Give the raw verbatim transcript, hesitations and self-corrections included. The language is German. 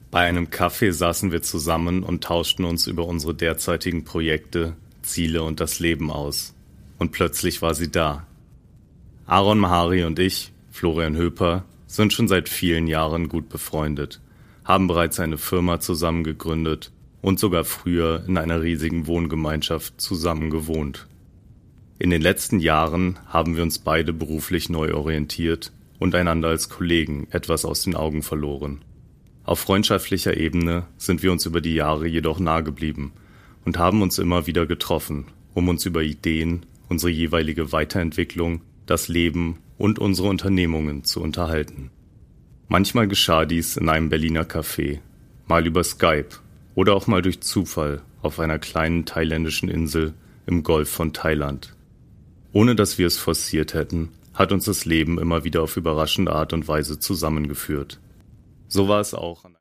Bei einem Kaffee saßen wir zusammen und tauschten uns über unsere derzeitigen Projekte, Ziele und das Leben aus. Und plötzlich war sie da. Aaron Mahari und ich, Florian Höper, sind schon seit vielen Jahren gut befreundet, haben bereits eine Firma zusammen gegründet und sogar früher in einer riesigen Wohngemeinschaft zusammen gewohnt. In den letzten Jahren haben wir uns beide beruflich neu orientiert und einander als Kollegen etwas aus den Augen verloren. Auf freundschaftlicher Ebene sind wir uns über die Jahre jedoch nahe geblieben und haben uns immer wieder getroffen, um uns über Ideen, unsere jeweilige Weiterentwicklung, das Leben und unsere Unternehmungen zu unterhalten. Manchmal geschah dies in einem Berliner Café, mal über Skype oder auch mal durch Zufall auf einer kleinen thailändischen Insel im Golf von Thailand. Ohne dass wir es forciert hätten, hat uns das Leben immer wieder auf überraschende Art und Weise zusammengeführt. So war es auch an